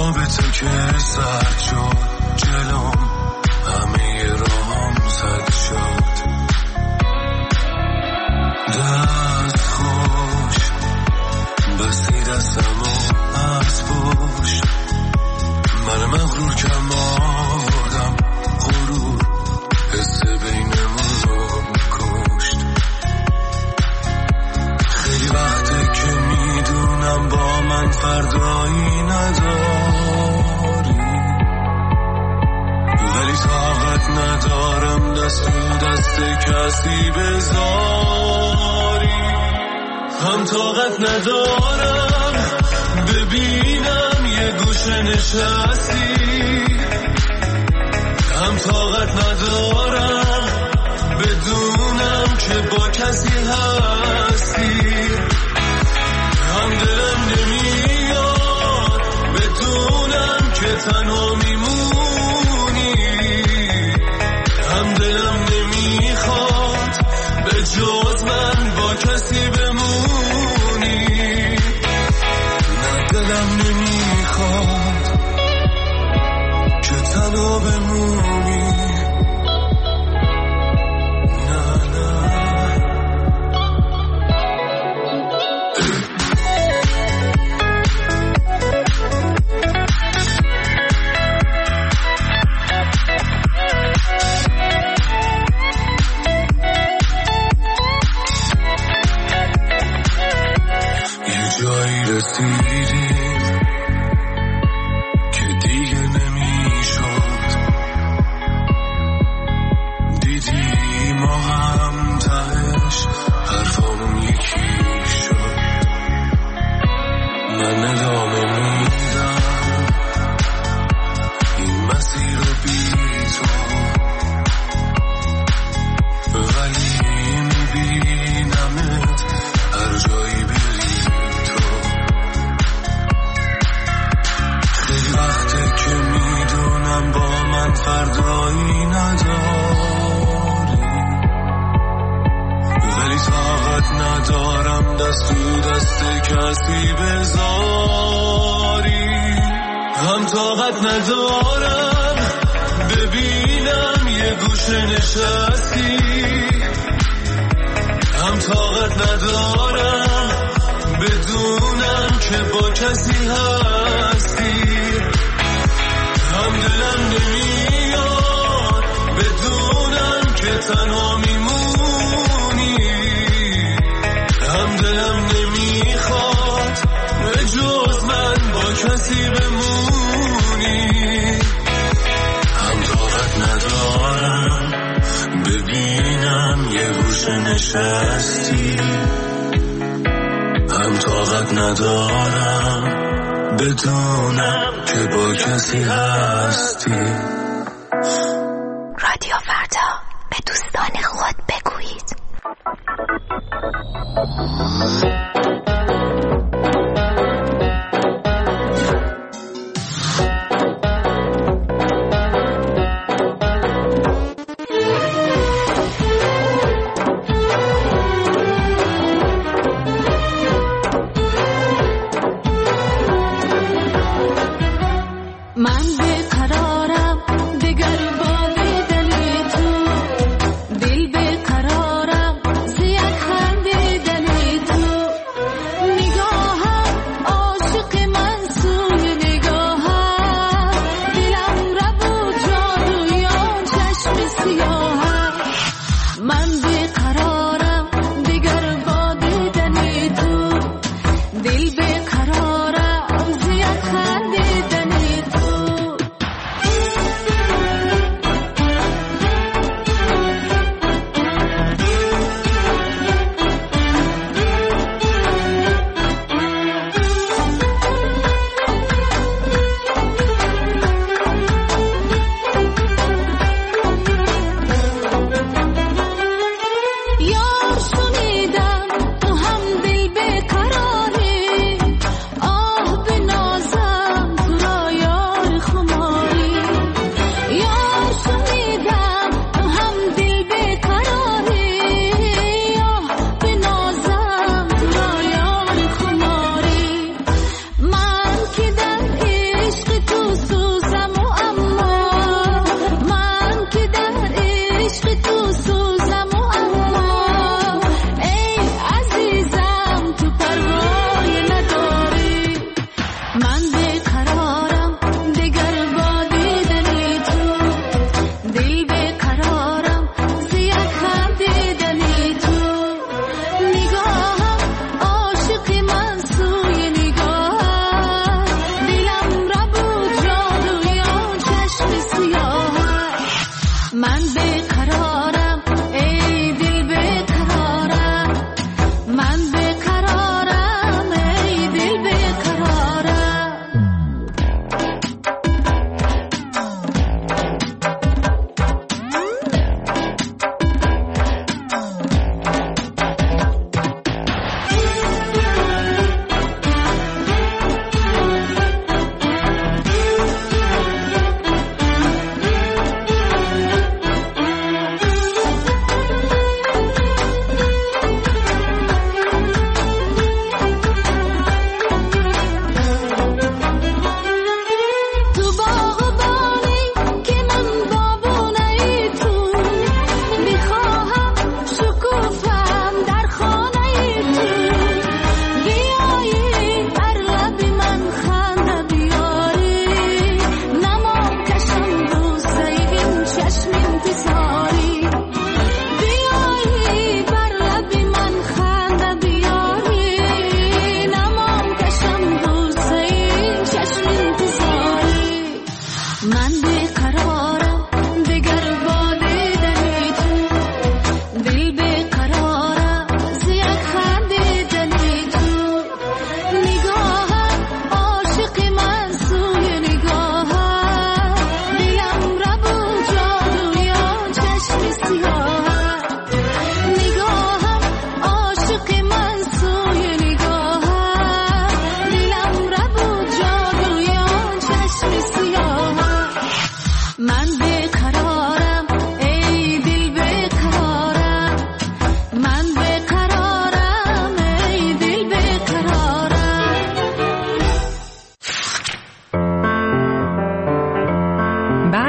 رابطه که سرد شد جلوم، همه راهم زد شد. دست خوش بستی دستمو از پشت، من مغرور کم آوردم غرور، حس بینمون رو کشت. خیلی وقته که میدونم با من فردایی نداری، ولی طاقت ندارم دست تو دست کسی بذاری. هم طاقت ندارم ببینم یه گوشه نشستی، هم طاقت ندارم بدونم که با کسی هستی، هم دلم نمیاد بدونم که تنها میمونی، هم دلم نمیخواد به جز من با کسی بمونی، نه دلم نمیخواد که تنها بمونی. رسیدیم که دیگه نمیشد، دیدی ما هم تهش حرفامون یکی شد. من ادامه میدم این مسیر رو بی تو، ولی میبینمت هر جایی بری. وقتی که میدونم با من فردایی نداری، ولی طاقت ندارم دست تو دست کسی بذاری. هم طاقت ندارم ببینم یه گوشه نشستی، هم طاقت ندارم بدونم که با کسی هستی، هم دلم نمیاد بدونم که تنها میمونی، هم دلم نمیخواد به جز من با کسی بمونی، هم طاقت ندارم ببینم یه گوشه نشستی، هم طاقت ندارم بدونم که با کسی هستی. رادیو فردا، به دوستان خود بگویید.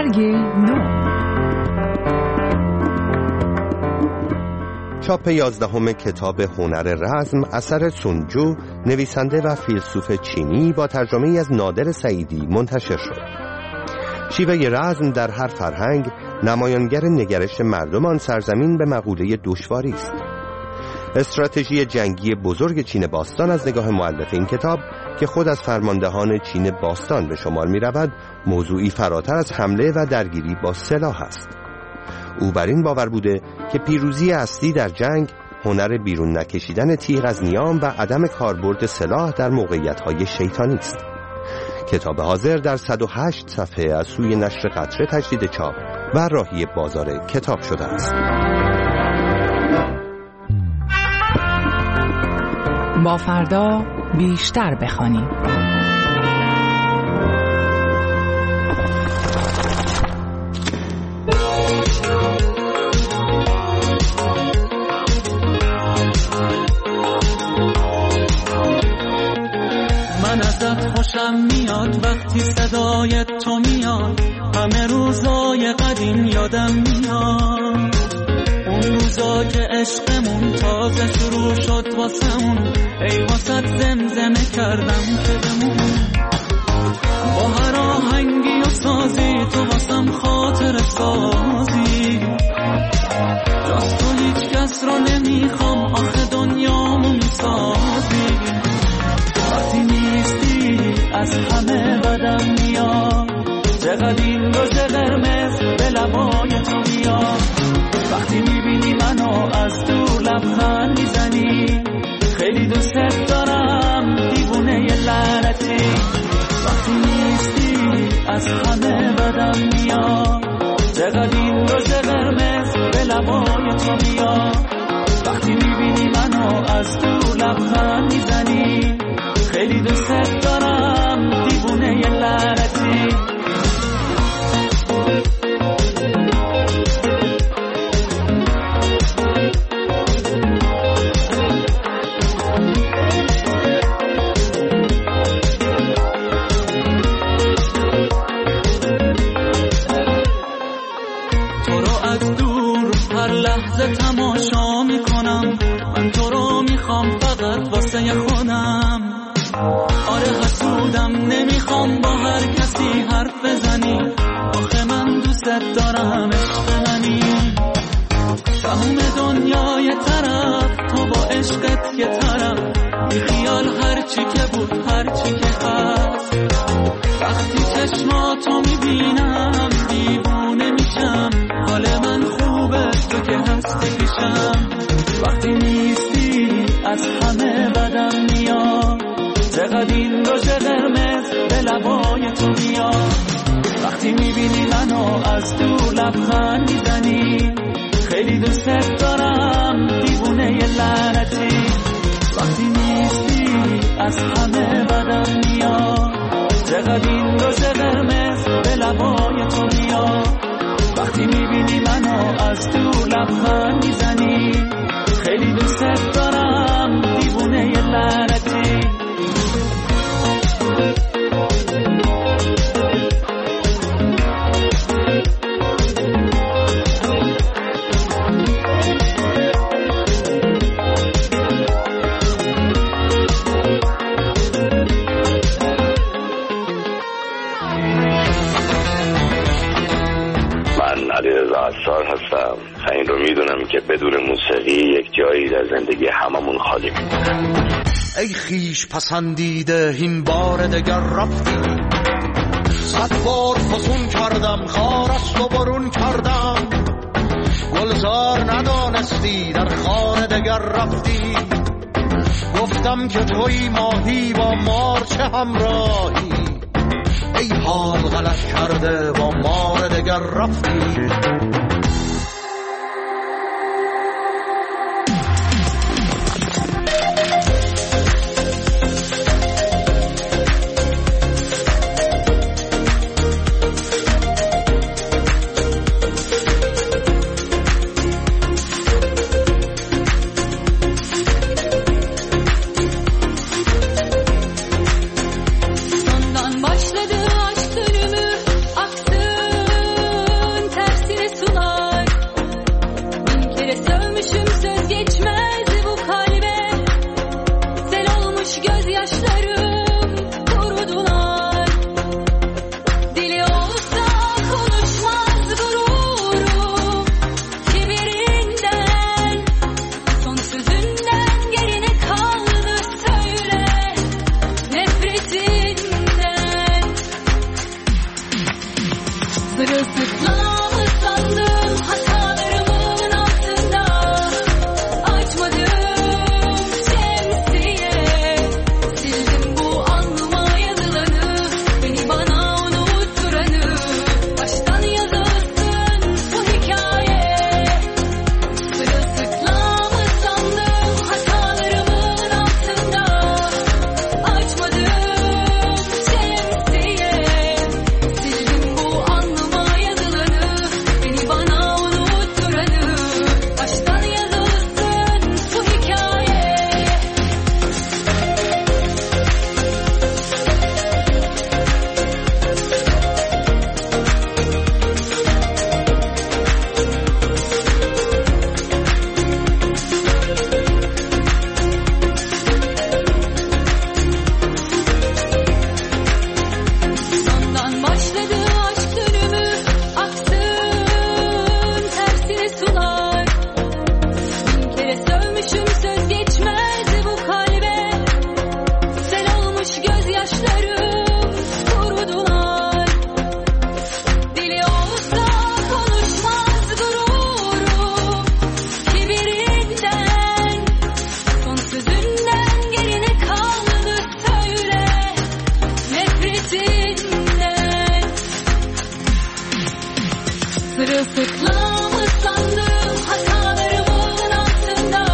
برگ نو. چاپ 11 کتاب هنر رزم اثر سونجو، نویسنده و فیلسوف چینی، با ترجمه از نادر سعیدی منتشر شد. شیوه رزم در هر فرهنگ نمایانگر نگرش مردم آن سرزمین به مقوله دشواری است. استراتژی جنگی بزرگ چین باستان از نگاه مؤلف این کتاب که خود از فرماندهان چین باستان به شمار می رود، موضوعی فراتر از حمله و درگیری با سلاح است. او بر این باور بوده که پیروزی اصلی در جنگ هنر بیرون نکشیدن تیغ از نیام و عدم کاربرد سلاح در موقعیت‌های شیطانی است. کتاب حاضر در 108 صفحه از سوی نشر قطره تجدید چاپ و راهی بازار کتاب شده است. با فردا بیشتر بخوانیم. من ازت خوشم میاد وقتی صدای تو میاد، همه روزای قدیم یادم میاد، اون روزا که عشقمون تازه شروع شد واسمون، ای واسط زمزمه کردم که بمون، با هر آهنگی و سازی تو واسم خاطر سازی، جز تو هیچ کس رو نمیخوام، آخه دنیامو میسازی، وقتی نیستی از همه بدم میاد، چقدر این روز قرمز به لبای تو میاد، وقتی میبینی منو از دور لبخند میزنی، خیلی دوستت دارم دیوونه لعنتی، وقتی نیستی از همه بدم میاد، چقدر این روز قرمز به لبای تو میاد، وقتی میبینی منو از دور لبخند میزنی، خیلی دوستت دارم دیوونه لعنتی. تو رو از دور هر لحظه تماشا میکنم، من تو رو میخوام فقط واسه خودم، آره حسودم نمیخوام با هر کسی حرف بزنی، آخه من دوستت دارم عشق منی، تموم دنیای طرف تو با عشقت یه طرف، بی خیال هرچی که بود هرچی که هست، وقتی چشماتو میبینم دیوونه میشم، حال من خوبه تو که هستی پیشم، وقتی نیستی از همه بدم میاد، چقدر این روز قرمز به لبای تو میاد، وقتی میبینی منو از دور لبخند میزنی، خیلی دوستت دارم دیوونه لعنتی، وقتی نیستی از همه بدم میاد، چقدر این روز قرمز به لبای تو میاد، وقتی میبینی منو از دور لبخند میزنی، خیلی دوستت دارم دیوونه لعنتی. عطار هستم. این رو میدونم که بدون موسیقی یک جایی در زندگی هممون خالی میمونه. ای خیش پسندیده این بار دگر رفتی، 100 بار فسون کردم خارست و برون کردم، گلزار ندانستی در خانه دگر رفتی، گفتم که توی ماهی با مار چه همراهی، ای حال غلط کرده با مار دگر رفتی. Sondan başladı aşk dönümü aktı. Sırılsıklam ıslandım hatalarımın altında. Açmadım şemsiye, sildim bu alnıma yazılanı, beni bana unutturanı. Baştan yazılsın bu hikaye. Sırılsıklam ıslandım hatalarımın altında. Açmadım şemsiye, sildim bu alnıma yazılanı, beni bana unutturanı. Baştan yazılsın bu hikaye. Sondan başladı aşk dönümü, aksın tersine sular. Bin kere sövmüşüm, söz geçmez bu kalbe. Sel olmuş gözyaşlarım, kurudular. Dili olsa konuşmaz gururum, kibirinden. Son sözünden geri ne kaldı söyle, nefretinden. Sırılsıklam ıslandım hatalarımın altında.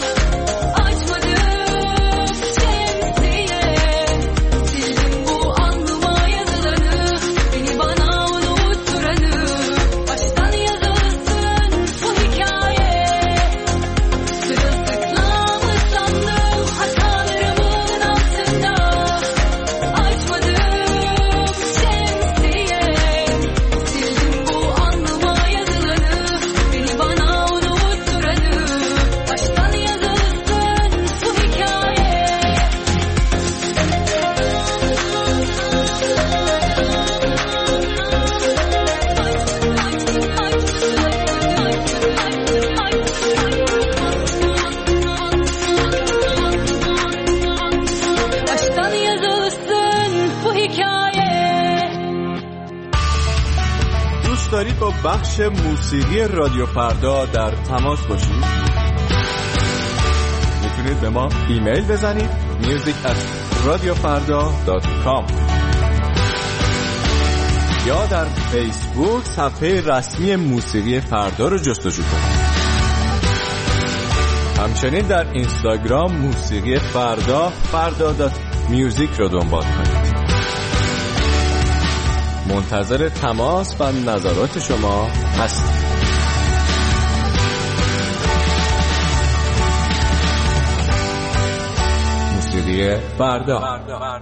Açmadım şemsiye, sildim bu alnıma yazılanı, beni bana unutturanı. Baştan yazılsın bu hikaye. Sırılsıklam ıslandım hatalarımın altında. Açmadım şemsiye, sildim bu alnıma yazılanı, beni bana unutturanı. Baştan yazılsın bu hikaye. Baştan yazılsın bu hikaye. دوست دارید با بخش موسیقی رادیو فردا در تماس باشید؟ میتونید به ما ایمیل بزنید music@radiofarda.com یا در فیسبوک صفحه رسمی موسیقی فردا رو جستجو کنید. همچنین در اینستاگرام موسیقی فردا فردا.music رو دنبال کنید. منتظر تماس و نظرات شما هستیم. موسیقی فردا.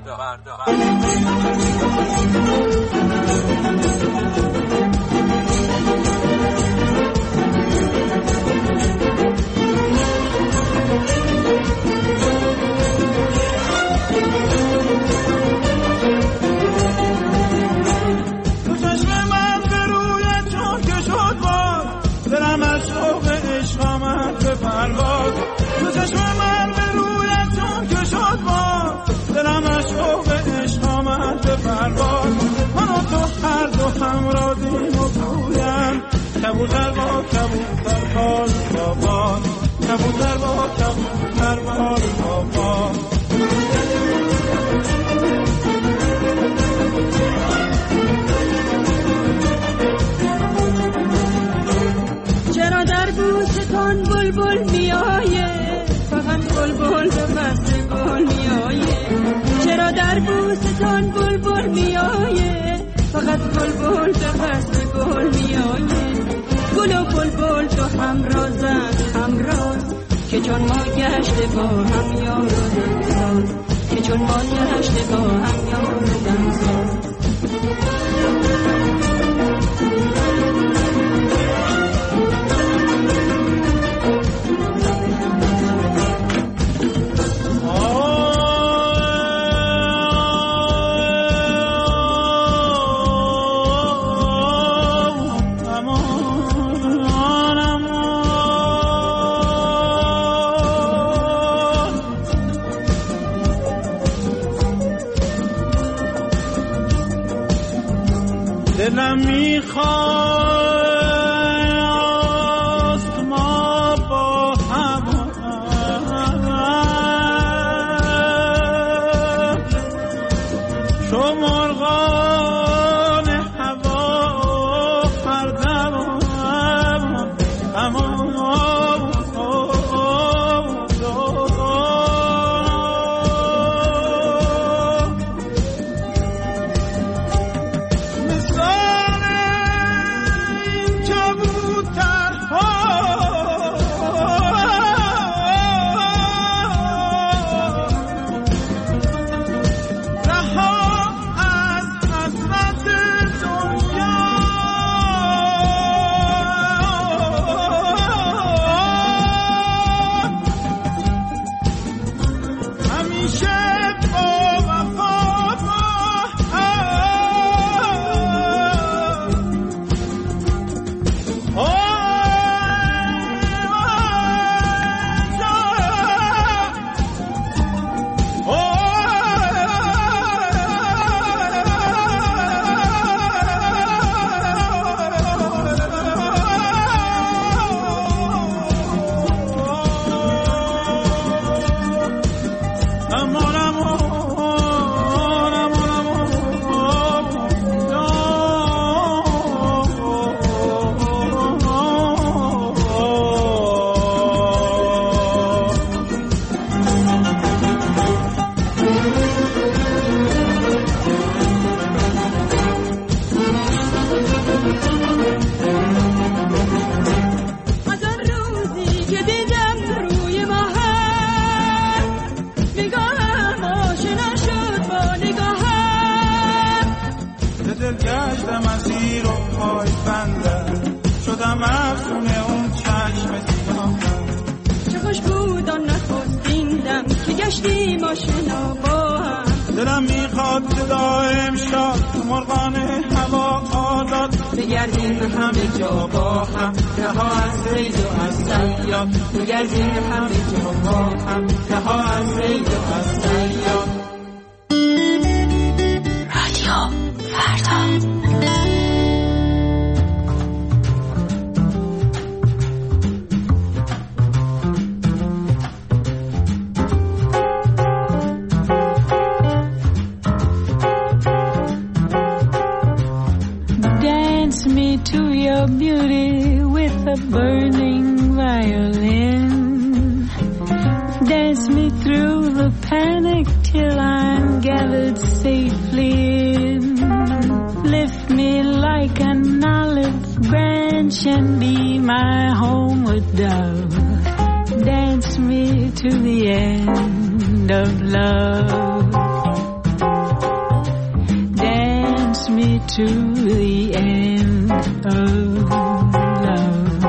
کبوتر با کبوتر بال بابان، کبوتر با کبوتر بال بابان. چرا در گوشتان بلبل میآید، فقط بلبل به قصد گل میآید. چرا در گوشتان بلبل میآید، فقط بلبل به قصد گل میآید. گل و بلبل تو همرازند همراز، که چون ما گشته با هم یار و دمساز، که چون ما گشته با هم یار و دمساز. دلم میخواست ما با هم چو مرغان هوا پردم دلم میخواد صدا امشب تو مرغان هوا آزاد بگردیم همه جا با هم رها از ریز و از صیاد بگردیم همه جا با هم رها از ریز و از صیاد رادیو فردا To your beauty with a burning violin. Dance me through the panic till I'm gathered safely in. Lift me like an olive branch and be my homeward dove. Dance me to the end of love. Dance me to the end of love.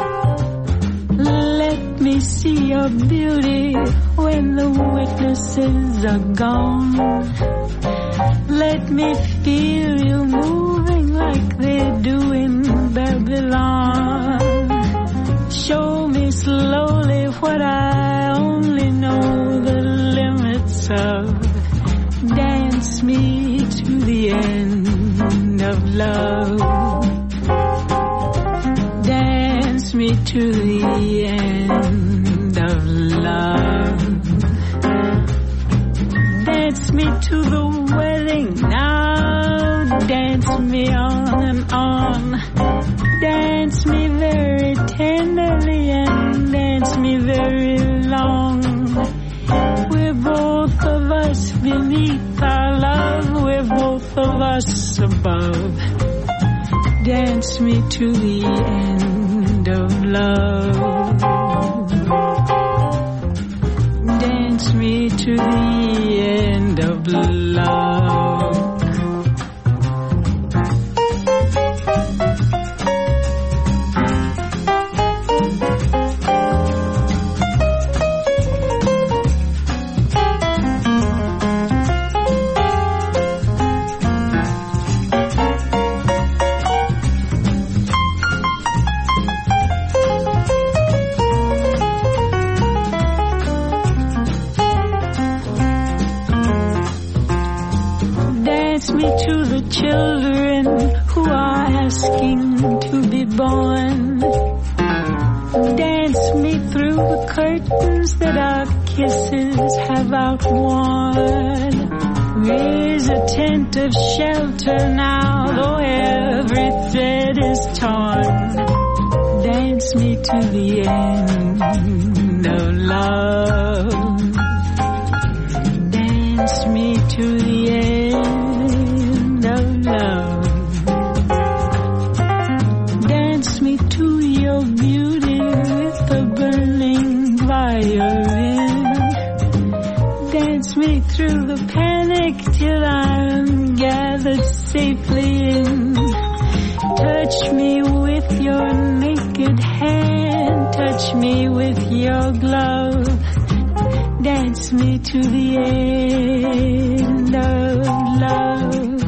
Let me see your beauty when the witnesses are gone. Let me feel you moving like they do in Babylon. Show me slowly what I only know the limits of. Dance me to the end of love. Dance me to the end of love. Dance me to the wedding now. Dance me on and on. Dance me very tenderly and dance me very long. We're both of us beneath our love. We're both of us above. Dance me to the end of love. Dance me to the end of love. Dance me to the children who kisses have outworn. Raise a tent of shelter now, though every thread is torn. Dance me to the end of love. Dance me to the end of love. Dance me to your beauty with a burning violin. Dance me through the panic till I'm gathered safely in. Touch me with your naked hand. Touch me with your glove. Dance me to the end of love.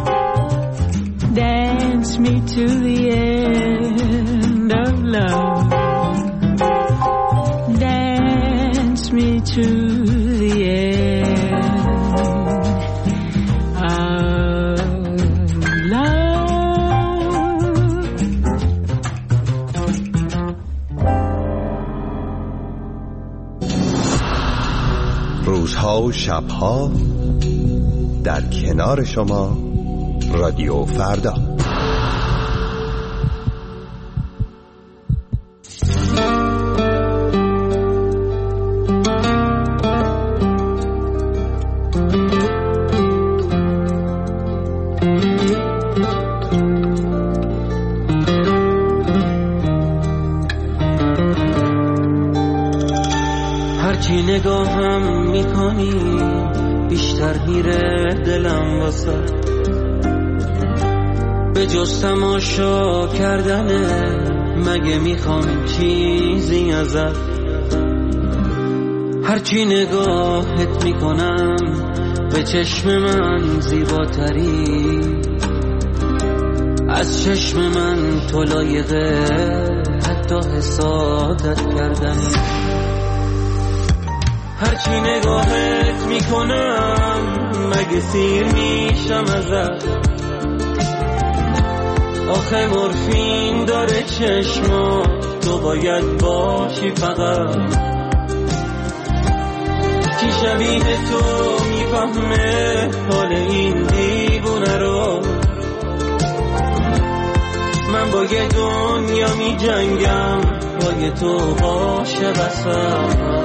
Dance me to the end of love. Dance me to the end of love. روزها و شبها در کنار شما رادیو فردا. هرچی نگاهم میکنی بیشتر میره دلم واسه، به جز تماشا کردنه مگه میخوام چیزی ازت. هرچی نگاهت میکنم به چشم من زیباتری، از چشم من تو لایقه حتی حسادت کردنی. هرچی نگاهت میکنم مگه سیر میشم ازت. آخه مورفین داره چشما، تو باید باشی فقط. کی شبیه تو میفهمه حال این دیوونه رو؟ من با یه دنیا میجنگم با تو باشه بسم.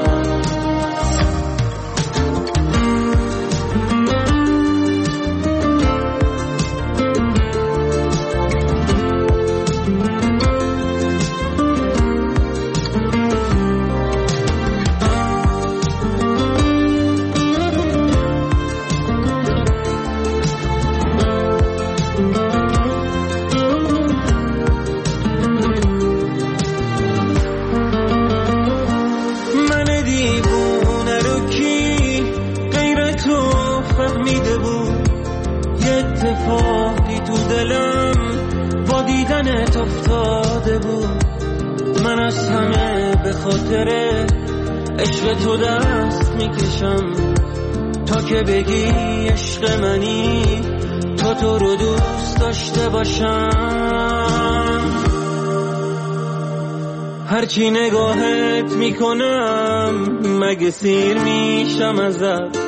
اتفاقی تو دلم با دیدنت افتاده بود. من از همه به خاطر عشق تو دست میکشم، تا که بگی عشق منی تو رو دوست داشته باشم. هرچی نگاهت میکنم مگه سیر میشم ازت.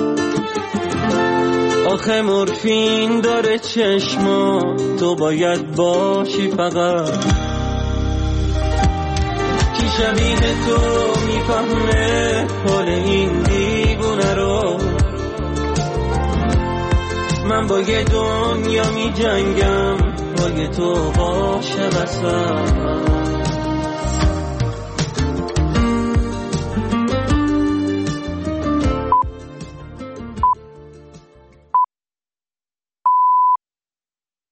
آخه مورفین داره چشما، تو باید باشی فقط. کی شبیه تو میفهمه حال این دیوونه رو؟ من با یه دنیا میجنگم با یه تو باشه بسم.